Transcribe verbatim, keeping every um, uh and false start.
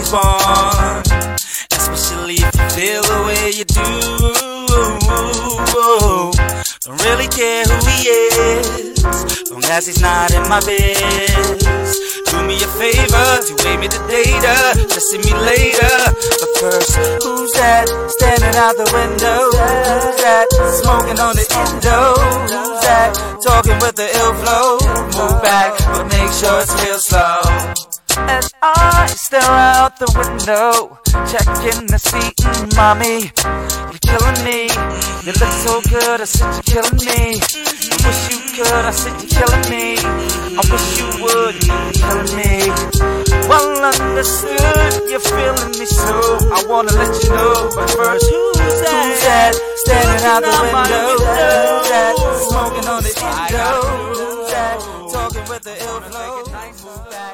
was born, especially if you feel the way you do. Don't really care who he is, long as he's not in my biz. Do me a favor, to wave me the data, just see me later. But first, who's that standing out the window? Who's that smoking on the endo? Who's that talking with the ill flow? Move back, but make sure it's real slow. As I stare out the window, checking the seat, mm, mommy, you're killing me. You look so good, I said you're killing me. I wish you could, I said you're killing me. I wish you would, you're killing me. Well understood, you're feeling me so I wanna let you know. But first, who's that, who's that standing out the window? Who's that smoking on the endo? Who's that talking with the ill flow? Move back.